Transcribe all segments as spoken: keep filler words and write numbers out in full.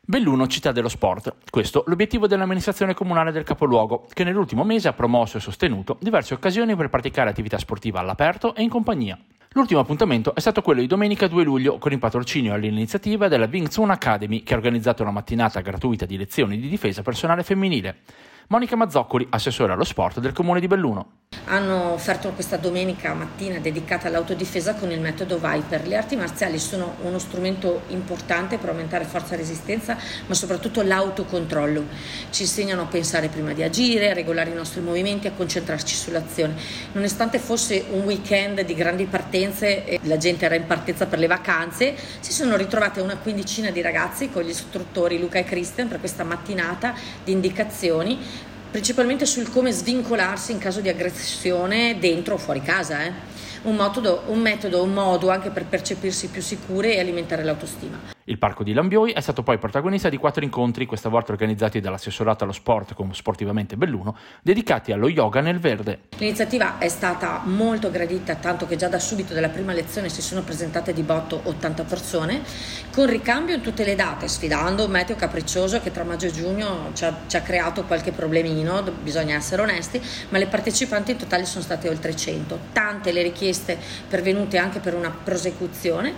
Belluno, città dello sport. Questo l'obiettivo dell'amministrazione comunale del capoluogo, che nell'ultimo mese ha promosso e sostenuto diverse occasioni per praticare attività sportiva all'aperto e in compagnia. L'ultimo appuntamento è stato quello di domenica due luglio con il patrocinio all'iniziativa della Wing Chun Academy, che ha organizzato una mattinata gratuita di lezioni di difesa personale femminile. Monica Mazzoccoli, assessore allo sport del comune di Belluno. Hanno offerto questa domenica mattina dedicata all'autodifesa con il metodo Viper. Le arti marziali sono uno strumento importante per aumentare forza e resistenza, ma soprattutto l'autocontrollo. Ci insegnano a pensare prima di agire, a regolare i nostri movimenti, a concentrarci sull'azione. Nonostante fosse un weekend di grandi partenze e la gente era in partenza per le vacanze, si sono ritrovate una quindicina di ragazzi con gli istruttori Luca e Christian per questa mattinata di indicazioni, principalmente sul come svincolarsi in caso di aggressione dentro o fuori casa. Eh? Un metodo, un metodo, un modo anche per percepirsi più sicure e alimentare l'autostima. Il Parco di Lambioi è stato poi protagonista di quattro incontri, questa volta organizzati dall'assessorato allo sport con Sportivamente Belluno, dedicati allo yoga nel verde. L'iniziativa è stata molto gradita, tanto che già da subito dalla prima lezione si sono presentate di botto ottanta persone, con ricambio in tutte le date, sfidando un meteo capriccioso che tra maggio e giugno ci ha, ci ha creato qualche problemino, bisogna essere onesti, ma le partecipanti in totale sono state oltre cento. Tante le richieste pervenute anche per una prosecuzione,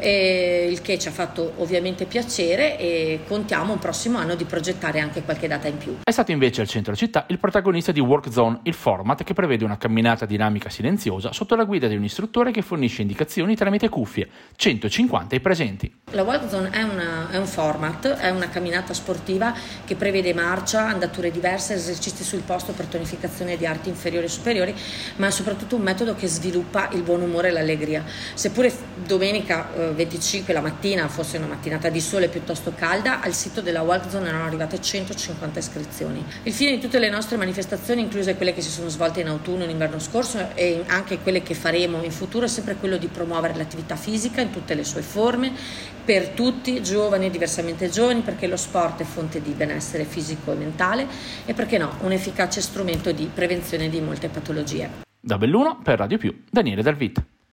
eh, il che ci ha fatto ovviamente piacere e contiamo un prossimo anno di progettare anche qualche data in più. È stato invece al centro città il protagonista di Work Zone, il format che prevede una camminata dinamica silenziosa sotto la guida di un istruttore che fornisce indicazioni tramite cuffie, centocinquanta i presenti. La Work Zone è, una, è un format, è una camminata sportiva che prevede marcia, andature diverse, esercizi sul posto per tonificazione di arti inferiori e superiori, ma è soprattutto un metodo che sviluppa il buon umore e l'allegria. Seppure domenica eh, venticinque la mattina fosse una mattinata di sole piuttosto calda, al sito della Walk Zone erano arrivate centocinquanta iscrizioni. Il fine di tutte le nostre manifestazioni, incluse quelle che si sono svolte in autunno e in inverno scorso e anche quelle che faremo in futuro, è sempre quello di promuovere l'attività fisica in tutte le sue forme per tutti, giovani e diversamente giovani, perché lo sport è fonte di benessere fisico e mentale e, perché no, un efficace strumento di prevenzione di molte patologie. Da Belluno per Radio Più, Daniele Dal Vit.